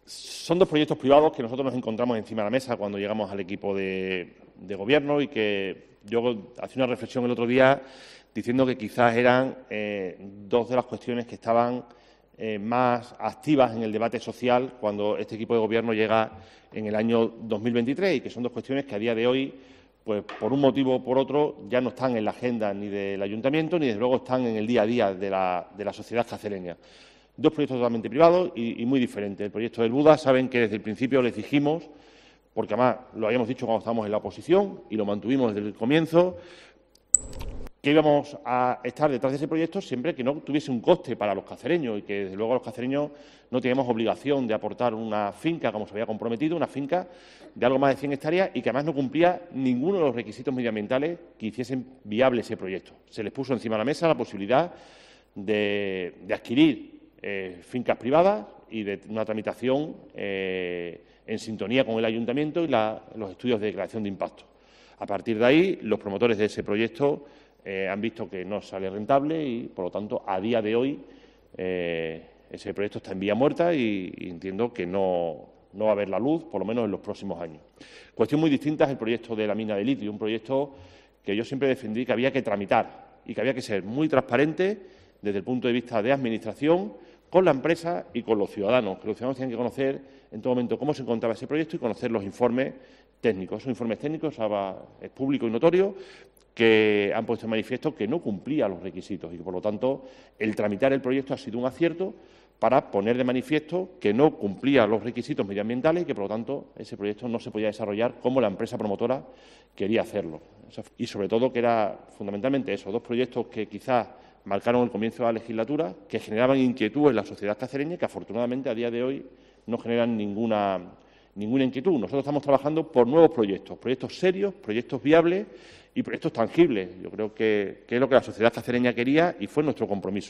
Son dos proyectos privados que nosotros nos encontramos encima de la mesa cuando llegamos al equipo de Gobierno y que yo hacía una reflexión el otro día diciendo que quizás eran dos de las cuestiones que estaban más activas en el debate social cuando este equipo de Gobierno llega en el año 2023 y que son dos cuestiones que a día de hoy, pues por un motivo o por otro, ya no están en la agenda ni del Ayuntamiento ni desde luego están en el día a día de la sociedad cacereña. Dos proyectos totalmente privados y muy diferentes. El proyecto del Buda, saben que desde el principio les dijimos, porque además lo habíamos dicho cuando estábamos en la oposición y lo mantuvimos desde el comienzo, que íbamos a estar detrás de ese proyecto siempre que no tuviese un coste para los cacereños y que, desde luego, los cacereños no teníamos obligación de aportar una finca, como se había comprometido, una finca de algo más de 100 hectáreas y que además no cumplía ninguno de los requisitos medioambientales que hiciesen viable ese proyecto. Se les puso encima de la mesa la posibilidad de adquirir fincas privadas y de una tramitación en sintonía con el Ayuntamiento y los estudios de declaración de impacto. A partir de ahí, los promotores de ese proyecto han visto que no sale rentable y, por lo tanto, a día de hoy ese proyecto está en vía muerta y entiendo que no va a haber la luz, por lo menos en los próximos años. Cuestión muy distinta es el proyecto de la mina de litio, un proyecto que yo siempre defendí que había que tramitar y que había que ser muy transparente desde el punto de vista de administración, con la empresa y con los ciudadanos, que los ciudadanos tienen que conocer en todo momento cómo se encontraba ese proyecto y conocer los informes técnicos. Esos informes técnicos es público y notorio, que han puesto en manifiesto que no cumplía los requisitos y que, por lo tanto, el tramitar el proyecto ha sido un acierto para poner de manifiesto que no cumplía los requisitos medioambientales y que, por lo tanto, ese proyecto no se podía desarrollar como la empresa promotora quería hacerlo. Y, sobre todo, que era fundamentalmente eso, dos proyectos que quizás marcaron el comienzo de la legislatura, que generaban inquietud en la sociedad cacereña y que, afortunadamente, a día de hoy no generan ninguna inquietud. Nosotros estamos trabajando por nuevos proyectos serios, proyectos viables y proyectos tangibles. Yo creo que es lo que la sociedad cacereña quería y fue nuestro compromiso.